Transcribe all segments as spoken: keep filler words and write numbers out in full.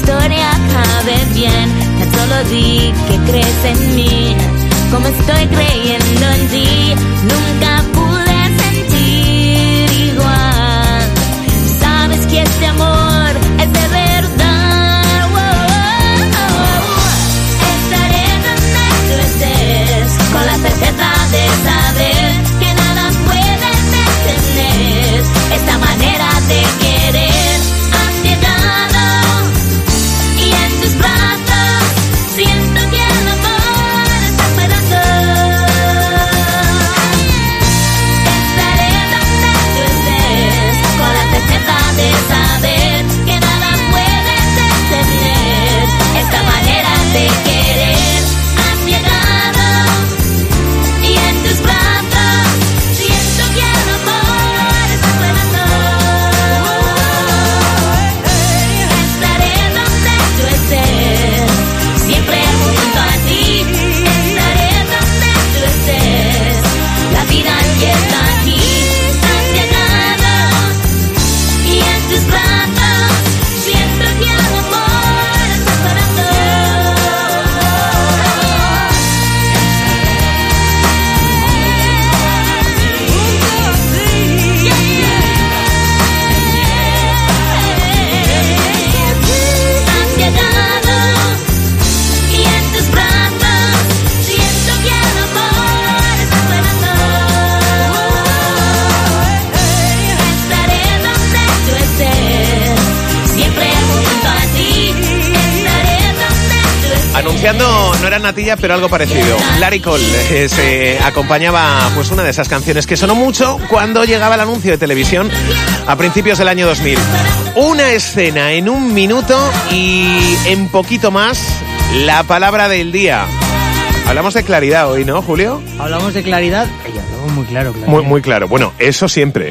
historia acabe bien. Tan solo di que crees en mí, como estoy creyendo en ti. Nunca pude sentir igual. Sabes que este amor es de verdad. Oh, oh, oh. Estaré donde tú estés, con la certeza de saber que nada puede detener esta manera de querer. Has llegado y en tus brazos siento que el amor está esperando. Estaré donde tú estés, con la certeza de saber que nada puede detener esta manera de querer. Has llegado y en tus brazos siento que el amor está esperando. Estaré donde tú estés, siempre junto a ti. Estaré donde tú estés, la vida empieza aquí. Has llegado y en tus brazos siento que el amor está esperando. Has llegado y en tus brazos siento que el amor está esperando. Estaré donde tú estés, siempre junto a ti. Estaré donde tú estés. Anunciando, no era natilla, pero algo parecido. Larry Cole eh, se acompañaba pues una de esas canciones que sonó mucho cuando llegaba el anuncio de televisión a principios del año dos mil. Una escena en un minuto y en poquito más la palabra del día. Hablamos de claridad hoy, ¿no, Julio? Hablamos de claridad. Ella hablamos muy claro, claro. Muy, muy claro. Bueno, eso siempre.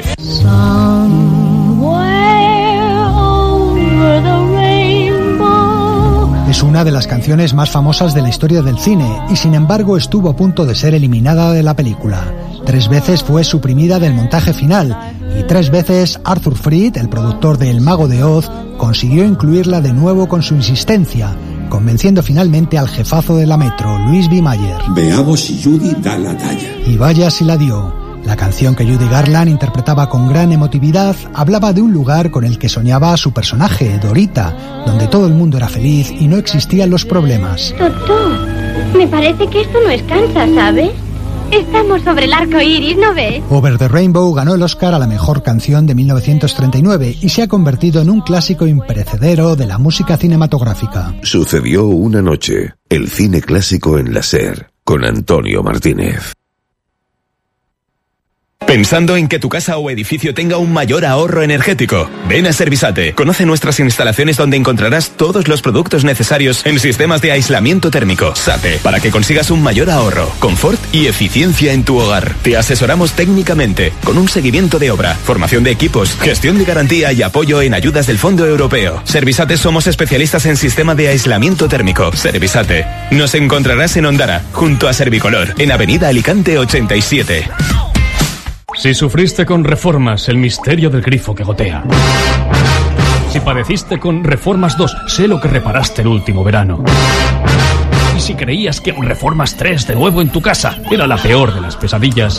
Es una de las canciones más famosas de la historia del cine y sin embargo estuvo a punto de ser eliminada de la película. Tres veces fue suprimida del montaje final y tres veces Arthur Freed, el productor de El Mago de Oz, consiguió incluirla de nuevo con su insistencia, convenciendo finalmente al jefazo de la Metro, Louis B. Mayer. Veamos si Judy da la talla. Y vaya si la dio. La canción que Judy Garland interpretaba con gran emotividad hablaba de un lugar con el que soñaba su personaje, Dorita, donde todo el mundo era feliz y no existían los problemas. Doctor, me parece que esto no es Kansas, ¿sabes? Estamos sobre el arco iris, ¿no ves? Over the Rainbow ganó el Oscar a la mejor canción de mil novecientos treinta y nueve y se ha convertido en un clásico imperecedero de la música cinematográfica. Sucedió una noche, el cine clásico en la SER, con Antonio Martínez. ¿Pensando en que tu casa o edificio tenga un mayor ahorro energético? Ven a Servisate. Conoce nuestras instalaciones donde encontrarás todos los productos necesarios en sistemas de aislamiento térmico. SATE, para que consigas un mayor ahorro, confort y eficiencia en tu hogar. Te asesoramos técnicamente, con un seguimiento de obra, formación de equipos, gestión de garantía y apoyo en ayudas del Fondo Europeo. Servisate, somos especialistas en sistema de aislamiento térmico. Servisate. Nos encontrarás en Ondara, junto a Servicolor, en Avenida Alicante ochenta y siete. Si sufriste con Reformas, el misterio del grifo que gotea. Si padeciste con Reformas dos, sé lo que reparaste el último verano. Y si creías que Reformas tres de nuevo en tu casa era la peor de las pesadillas,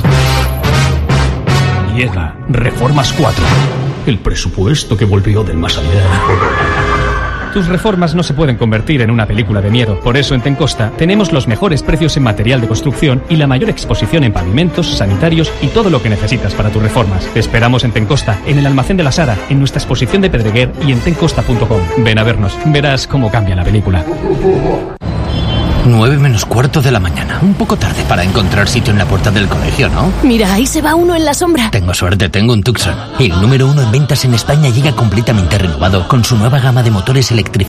llega Reformas cuatro, el presupuesto que volvió del más allá. Tus reformas no se pueden convertir en una película de miedo. Por eso en Tencosta tenemos los mejores precios en material de construcción y la mayor exposición en pavimentos, sanitarios y todo lo que necesitas para tus reformas. Te esperamos en Tencosta, en el almacén de la Sara, en nuestra exposición de Pedreguer y en tencosta punto com. Ven a vernos, verás cómo cambia la película. Nueve menos cuarto de la mañana. Un poco tarde para encontrar sitio en la puerta del colegio, ¿no? Mira, ahí se va uno en la sombra. Tengo suerte, tengo un Tucson. El número uno en ventas en España llega completamente renovado con su nueva gama de motores eléctricos